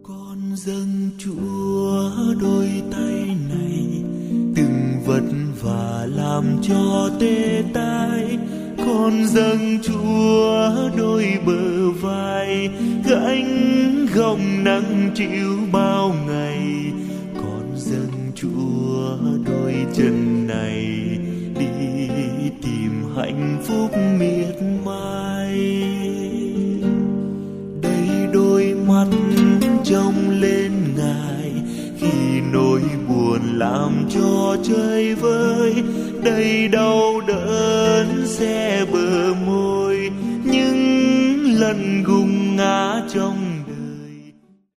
Con dâng Chúa đôi tay này, từng vất vả làm cho tê tái. Con dâng Chúa đôi bờ vai, gánh gồng nắng chịu bao ngày. Con dâng Chúa đôi chân này, đi tìm hạnh phúc miệt mài. Đây đôi mắt trông lên Ngài khi nỗi buồn làm cho chơi vơi. Đây đau đớn xe bờ môi, những lần gục ngã trong